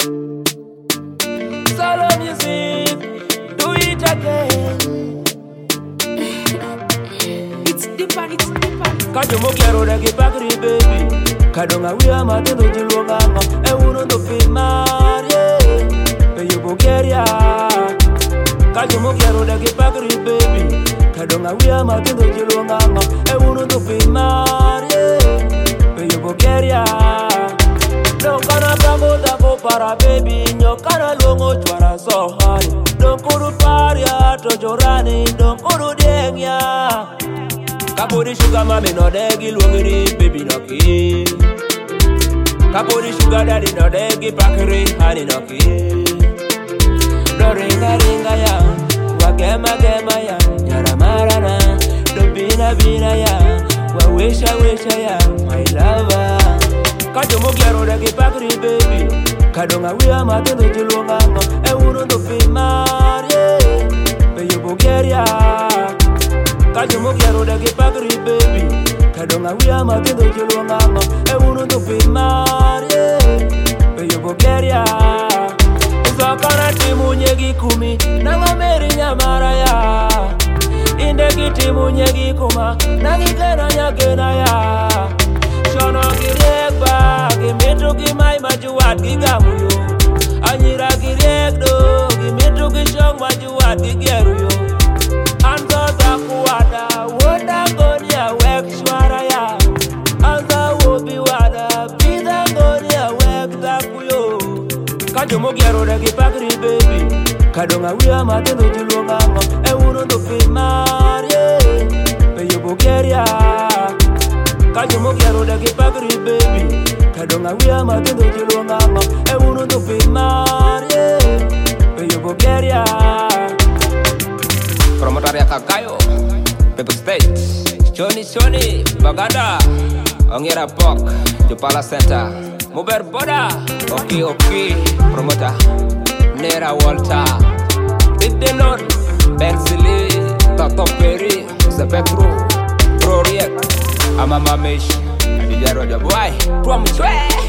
Solo music, do it again. It's different. Kajo mo quiero de que pagri baby. Kadonga we ama te do jilonga ma. E uno do filmar, yeah. Pe yo bogeria. Kajo mo quiero de que pagri baby. Kadonga we ama te do jilonga ma. E uno do filmar, yeah. Pe yo bogeria. Don't kana tango tango para baby. Nyo kana longo chwara so high. Don't kuru paria to jorani. Don't kuru dengya. Kapodi sugar mommy no degi luongiri baby no ki. Kapodi sugar daddy no degi pakiri honey no ki. Do ringa ringa ya, wa gema gema ya, yara marana. Do bina bina ya, wa wisha wisha ya, my lover. Kajo mo quiero degi pakiri baby. Kadonga we ama tendo jilonga ngo, e uno do filmar yeah. Be yo bogeria. Kajo mo quiero de que pagri baby. Kadonga we ama tendo jilonga ngo. E uno do filmar yeah. Be yo bogeria. Uzo kana timu nyegi kumi. Nanga meri nyamara ya. Inde kitimu nyegi kuma. Nangi kena nyagena ya. Shono kirekba. Gimitu kimai majuat gigamu yo. Anyira kirekdo. Gimitu kishong majuat gigeru yo. Anza kuwada, woda gonia wek shwara ya. Anza wobi wada, pida gonia wek takuyo. Kajo mo quiero de que pagri baby. Kadonga we ama tendo jilonga ngo. E uno do filmar yeah. Pe yo bogeria. Kajo mo quiero de que pagri baby. Kadonga we ama tendo jilonga ngo. E uno do filmar yeah. Pe yo bogeria. Promotaria Kakayo, Pepe State, Johnny, Bagada, Ongera Pok, Jopala Center, Muber Boda, okay, Promoter, Nera Walter, Big Denon, Benzili, Tato Perry, Zepetro, Proriek, Amama Mesh, Adijaro Jaboy, Tuam Chwe.